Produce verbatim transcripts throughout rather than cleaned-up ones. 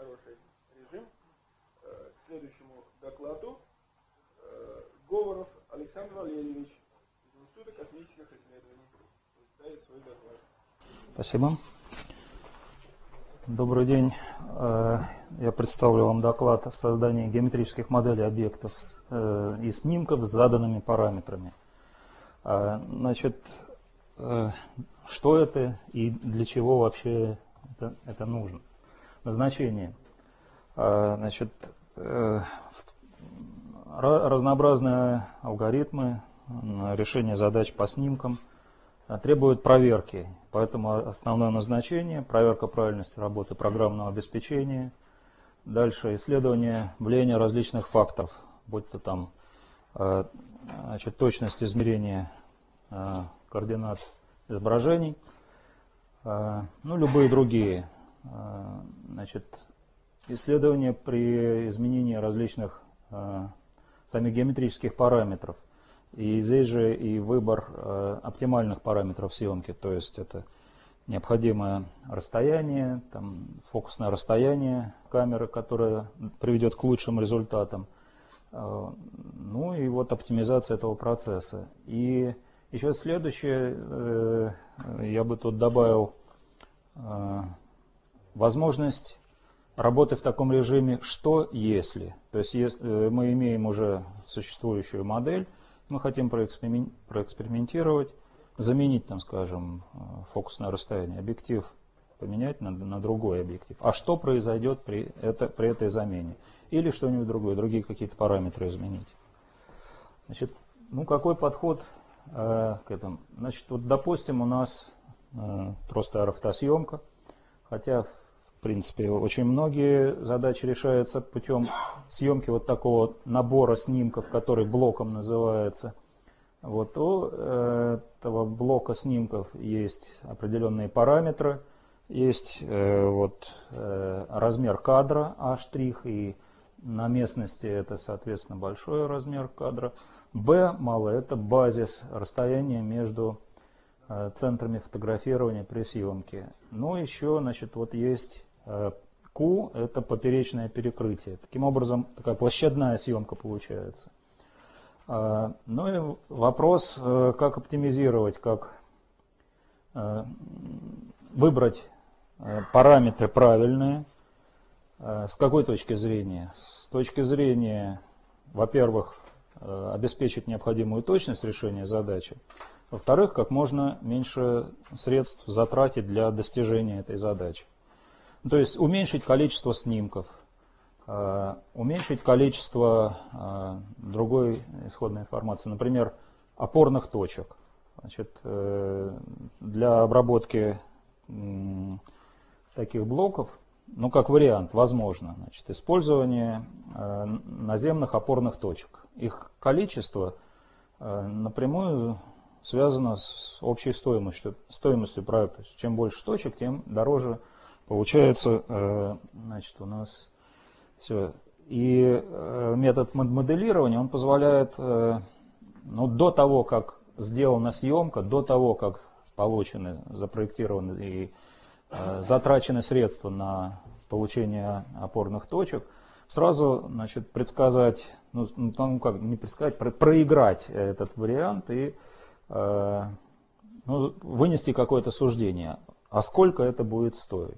хороший режим. К следующему докладу Говоров Александр Валерьевич из Института космических исследований представит свой доклад. Спасибо. Добрый день. Я представлю вам доклад о создании геометрических моделей объектов и снимков с заданными параметрами. Значит, что это и для чего вообще это, это нужно? Назначение. Значит, разнообразные алгоритмы решения задач по снимкам требуют проверки. Поэтому основное назначение – проверка правильности работы программного обеспечения. Дальше исследование влияния различных факторов, будь то там значит, точность измерения координат изображений, ну, любые другие. Значит, исследования при изменении различных самих геометрических параметров. И здесь же и выбор э, оптимальных параметров съемки, то есть это необходимое расстояние, там, фокусное расстояние камеры, которое приведет к лучшим результатам. Э, ну и вот оптимизация этого процесса. И еще следующее, э, я бы тут добавил э, возможность работы в таком режиме «что если?». То есть если мы имеем уже существующую модель, мы хотим проэкспериментировать, заменить, там, скажем, фокусное расстояние, объектив поменять на, на другой объектив. А что произойдет при, это, при этой замене? Или что-нибудь другое, другие какие-то параметры изменить. Значит, ну какой подход э, к этому? Значит, вот допустим у нас э, просто аэрофотосъемка, хотя в принципе очень многие задачи решаются путем съемки вот такого набора снимков, который блоком называется. Вот у этого блока снимков есть определенные параметры, есть э, вот, э, размер кадра А', и на местности это, соответственно, большой размер кадра. Б мало, это базис, расстояние между э, центрами фотографирования при съемке. Ну, еще, значит, вот есть Q – это поперечное перекрытие. Таким образом, такая площадная съемка получается. Ну и вопрос, как оптимизировать, как выбрать параметры правильные. С какой точки зрения? С точки зрения, во-первых, обеспечить необходимую точность решения задачи. Во-вторых, как можно меньше средств затратить для достижения этой задачи. То есть уменьшить количество снимков, э, уменьшить количество э, другой исходной информации, например, опорных точек. Значит, э, для обработки э, таких блоков, ну как вариант, возможно, значит, использование э, наземных опорных точек. Их количество э, напрямую связано с общей стоимостью, стоимостью проекта. Чем больше точек, тем дороже получается, значит, у нас все. И метод моделирования, он позволяет, ну, до того, как сделана съемка, до того, как получены, запроектированы и затрачены средства на получение опорных точек, сразу, значит, предсказать, ну, ну как, не предсказать, про, проиграть этот вариант и ну, вынести какое-то суждение, а сколько это будет стоить.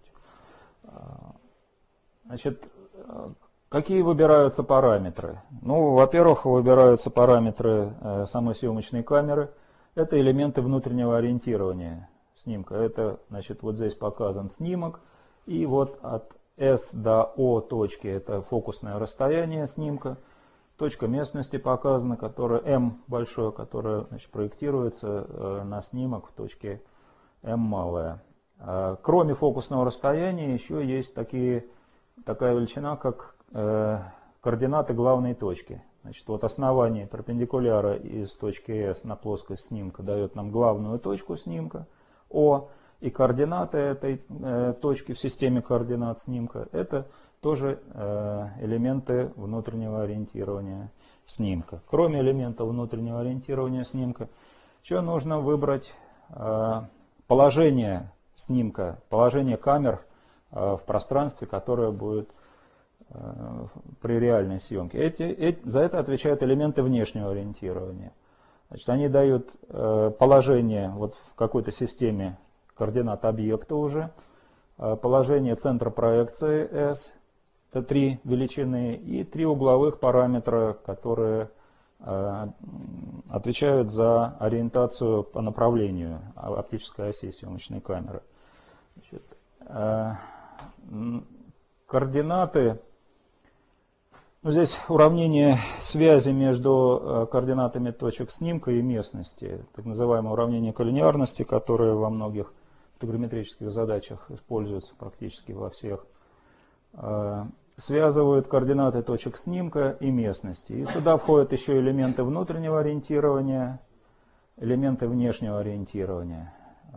Значит, какие выбираются параметры? Ну, во-первых, выбираются параметры э, самой съемочной камеры. Это элементы внутреннего ориентирования снимка. Это, значит, вот здесь показан снимок. И вот от S до O точки это фокусное расстояние снимка. Точка местности показана, которая M большое, которая, значит, проектируется э, на снимок в точке M малая. Кроме фокусного расстояния еще есть такие, такая величина, как э, координаты главной точки. Значит, вот основание перпендикуляра из точки S на плоскость снимка дает нам главную точку снимка O, и координаты этой э, точки в системе координат снимка это тоже э, элементы внутреннего ориентирования снимка. Кроме элемента внутреннего ориентирования снимка, еще нужно выбрать э, положение снимка, положение камер в пространстве, которое будет при реальной съемке. Эти, эти, за это отвечают элементы внешнего ориентирования. Значит, они дают положение вот в какой-то системе координат объекта уже, положение центра проекции S, это три величины, и три угловых параметра, которые отвечают за ориентацию по направлению оптической оси съемочной камеры. Значит, координаты, ну, здесь уравнение связи между координатами точек снимка и местности, так называемое уравнение коллинеарности, которое во многих фотограмметрических задачах используется практически во всех, связывают координаты точек снимка и местности. И сюда входят еще элементы внутреннего ориентирования, элементы внешнего ориентирования.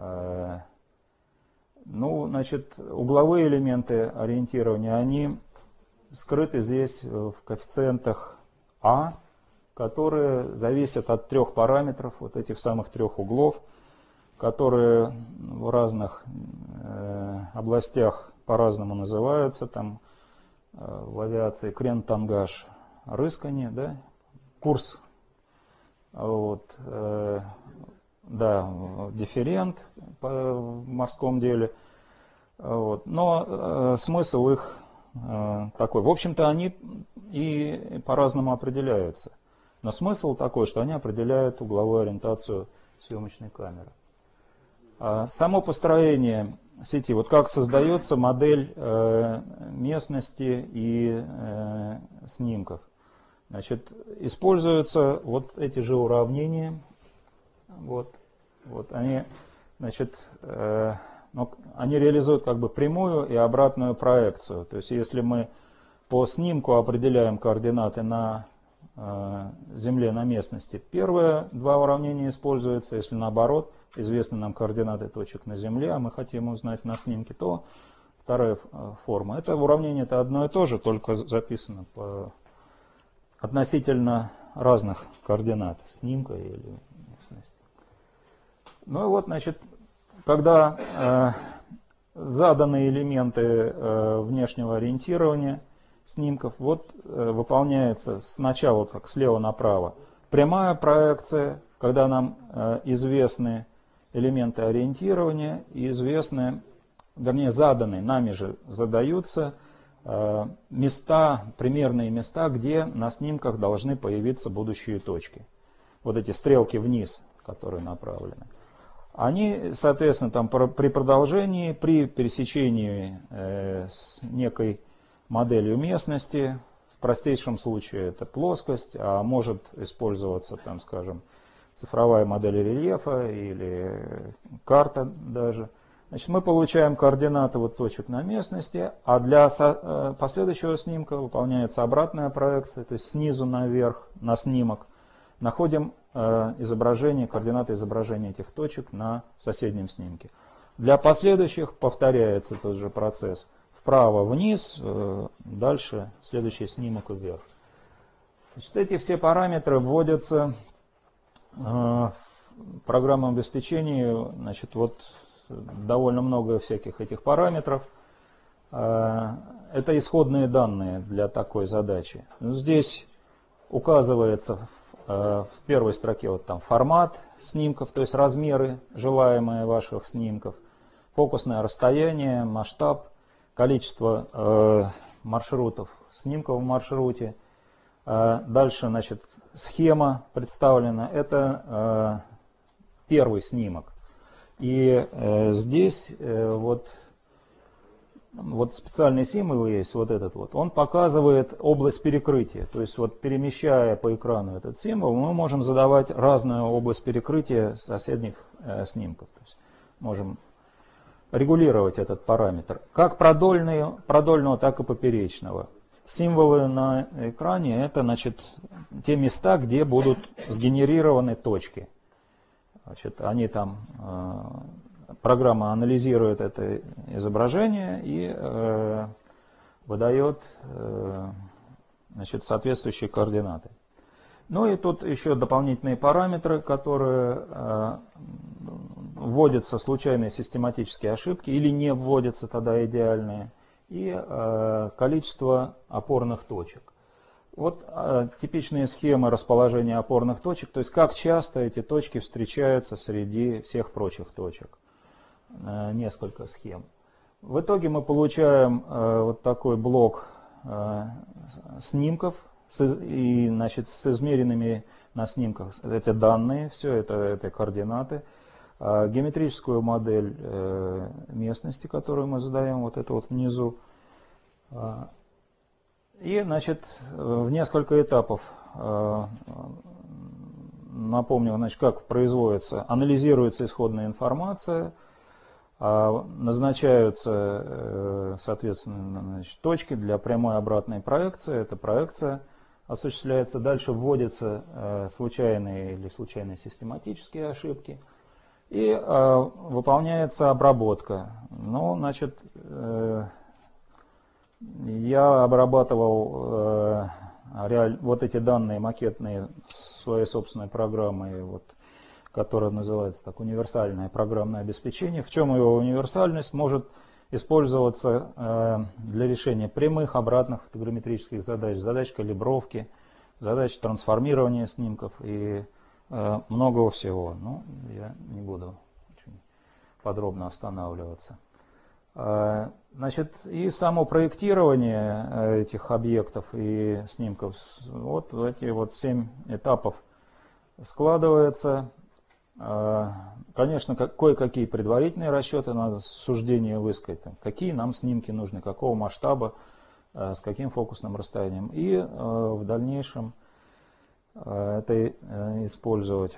Ну, значит, угловые элементы ориентирования, они скрыты здесь в коэффициентах А, которые зависят от трех параметров, вот этих самых трех углов, которые в разных э, областях по-разному называются. Там э, в авиации крен-тангаж, рыскание, да, курс, вот, э, да, дифферент в морском деле. Вот. Но э, смысл их э, такой. В общем-то, они и по-разному определяются. Но смысл такой, что они определяют угловую ориентацию съемочной камеры. А само построение сети, вот как создается модель э, местности и э, снимков. Значит, используются вот эти же уравнения. Вот, вот они, значит, э, ну, они реализуют как бы прямую и обратную проекцию. То есть, если мы по снимку определяем координаты на э, Земле, на местности, первые два уравнения используются. Если наоборот, известны нам координаты точек на Земле, а мы хотим узнать на снимке, то вторая форма. Это уравнение это одно и то же, только записано по относительно разных координат снимка или местности. Ну и вот, значит, когда э, заданы элементы э, внешнего ориентирования снимков, вот э, выполняется сначала так слева направо прямая проекция, когда нам э, известны элементы ориентирования и известны, вернее, заданы, нами же задаются э, места, примерные места, где на снимках должны появиться будущие точки. Вот эти стрелки вниз, которые направлены. Они, соответственно, там при продолжении, при пересечении э, с некой моделью местности, в простейшем случае это плоскость, а может использоваться, там, скажем, цифровая модель рельефа или карта даже. Значит, мы получаем координаты вот точек на местности, а для со, э, последующего снимка выполняется обратная проекция, то есть снизу наверх на снимок. Находим э, изображение, координаты изображения этих точек на соседнем снимке. Для последующих повторяется тот же процесс. Вправо, вниз, э, дальше следующий снимок вверх. Значит, эти все параметры вводятся э, в программном обеспечении. Значит, вот довольно много всяких этих параметров. Э, это исходные данные для такой задачи. Здесь указывается в первой строке вот там формат снимков, то есть размеры желаемые ваших снимков, фокусное расстояние, масштаб, количество э, маршрутов снимков в маршруте. Э, дальше, значит, схема представлена. Это э, первый снимок. И э, здесь э, вот Вот специальный символ есть, вот этот вот, он показывает область перекрытия. То есть вот перемещая по экрану этот символ, мы можем задавать разную область перекрытия соседних э, снимков. То есть можем регулировать этот параметр. Как продольного, продольного, так и поперечного. Символы на экране это, значит, те места, где будут сгенерированы точки. Значит, они там... Э, Программа анализирует это изображение и э, выдает э, значит, соответствующие координаты. Ну и тут еще дополнительные параметры, которые э, вводятся случайные систематические ошибки или не вводятся, тогда идеальные, и э, количество опорных точек. Вот э, типичные схемы расположения опорных точек, то есть как часто эти точки встречаются среди всех прочих точек. Э, несколько схем. В итоге мы получаем э, вот такой блок э, снимков с, и, значит, с измеренными на снимках это данные, все это, это координаты, э, геометрическую модель э, местности, которую мы задаем вот это вот внизу. Э, и, значит, в несколько этапов, э, напомню, значит, как производится, анализируется исходная информация, назначаются, соответственно, значит, точки для прямой обратной проекции. Эта проекция осуществляется. Дальше вводятся случайные или случайные систематические ошибки. И выполняется обработка. Ну, значит, я обрабатывал вот эти данные макетные своей собственной программой, вот, которая называется так, универсальное программное обеспечение. В чем его универсальность? Может использоваться э, для решения прямых, обратных фотограмметрических задач, задач калибровки, задач трансформирования снимков и э, многого всего. Ну, я не буду очень подробно останавливаться. Э, значит, и само проектирование этих объектов и снимков, вот в эти вот семь этапов складывается. Конечно, кое-какие предварительные расчеты надо суждение высказать, какие нам снимки нужны, какого масштаба, с каким фокусным расстоянием. И в дальнейшем это использовать.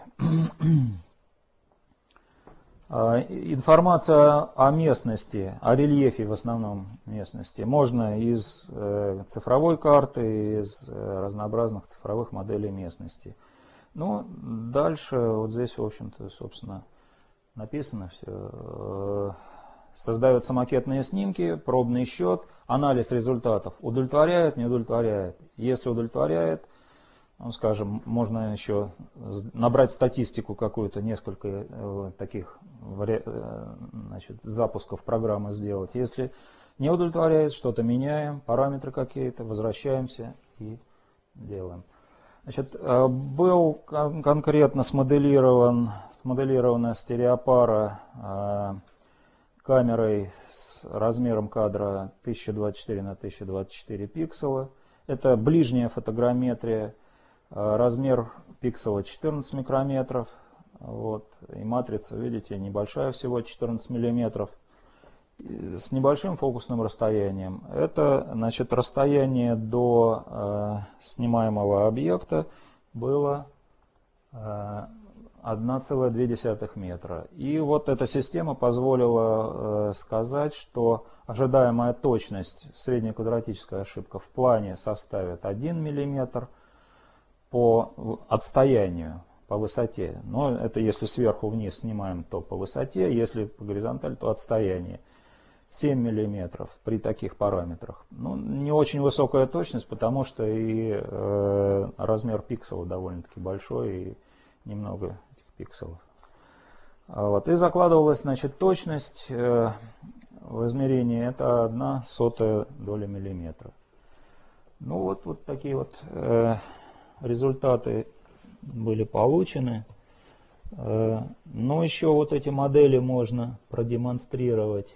Информация о местности, о рельефе в основном местности можно из цифровой карты, из разнообразных цифровых моделей местности. Ну, дальше вот здесь, в общем-то, собственно, написано все. Создаются макетные снимки, пробный счет, анализ результатов. Удовлетворяет, не удовлетворяет. Если удовлетворяет, ну, скажем, можно еще набрать статистику какую-то, несколько таких, значит, запусков программы сделать. Если не удовлетворяет, что-то меняем, параметры какие-то, возвращаемся и делаем. Значит, был конкретно смоделирован, смоделирована стереопара камерой с размером кадра тысяча двадцать четыре на тысяча двадцать четыре пикселя. Это ближняя фотограмметрия, размер пикселя четырнадцать микрометров. Вот, и матрица, видите, небольшая, всего четырнадцать миллиметров. С небольшим фокусным расстоянием. Это, значит, расстояние до э, снимаемого объекта было э, одна целая две десятых метра. И вот эта система позволила э, сказать, что ожидаемая точность, средняя квадратическая ошибка в плане составит один миллиметр по отстоянию, по высоте. Но это если сверху вниз снимаем, то по высоте, если по горизонтали, то отстояние. семь миллиметров при таких параметрах. Ну, не очень высокая точность, потому что и э, размер пикселов довольно-таки большой, и немного этих пикселов. Вот. И закладывалась, значит, точность э, в измерении, это одна сотая доля миллиметра. Ну вот, вот такие вот э, результаты были получены. Э, но еще вот эти модели можно продемонстрировать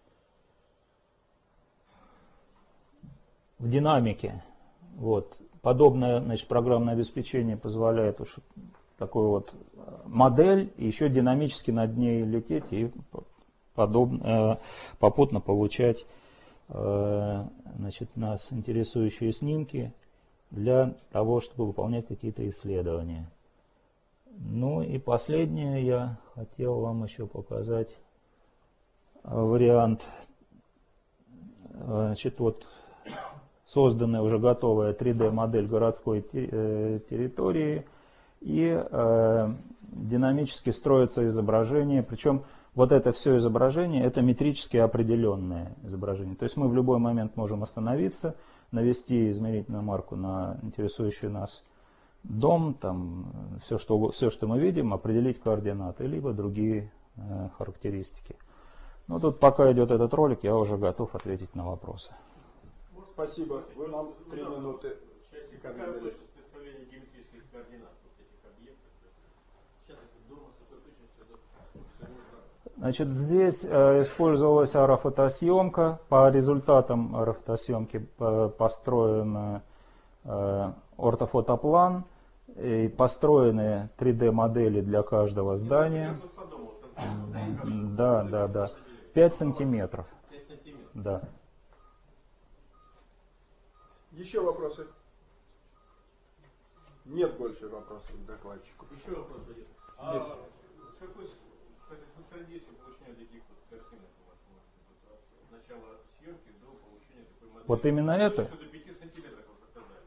в динамике. Вот. Подобное, значит, программное обеспечение позволяет уж такую вот модель, и еще динамически над ней лететь и подобно, э, попутно получать э, значит, нас интересующие снимки для того, чтобы выполнять какие-то исследования. Ну и последнее я хотел вам еще показать вариант. Значит, вот созданная уже готовая три дэ модель городской территории, и э, динамически строится изображение, причем вот это все изображение, это метрически определенное изображение. То есть мы в любой момент можем остановиться, навести измерительную марку на интересующую нас дом, там, все, что, все, что мы видим, определить координаты, либо другие э, характеристики. Ну, тут пока идет этот ролик, я уже готов ответить на вопросы. Спасибо. Вы нам три минуты. Какая точность представления геометрических координат вот этих объектов? Сейчас это дома с такой точностью. Значит, здесь э, использовалась аэрофотосъемка. По результатам аэрофотосъемки э, построен э, ортофотоплан и построены три дэ модели для каждого здания. Да, да, да. пять сантиметров. Да. Еще вопросы? Нет больше вопросов к докладчику. Еще вопрос будет. А с какой стратегии получения таких вот картинок у вас может быть? От начала съемки до получения такой модели? Вот именно это? До пяти сантиметров вы показали.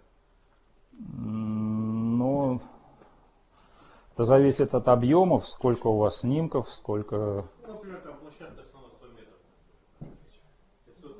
Ну, это зависит от объемов, сколько у вас снимков, сколько... Ну, например, там площадка сто на сто метров. пятьсот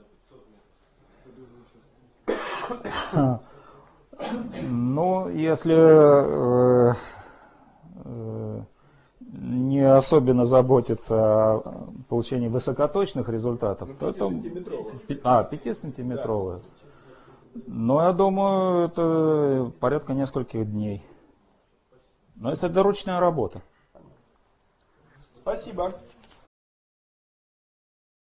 на пятьсот метров. Ну, если э, э, не особенно заботиться о получении высокоточных результатов, то это... А, пятисантиметровые. Но я думаю, это порядка нескольких дней. Но если это ручная работа. Спасибо.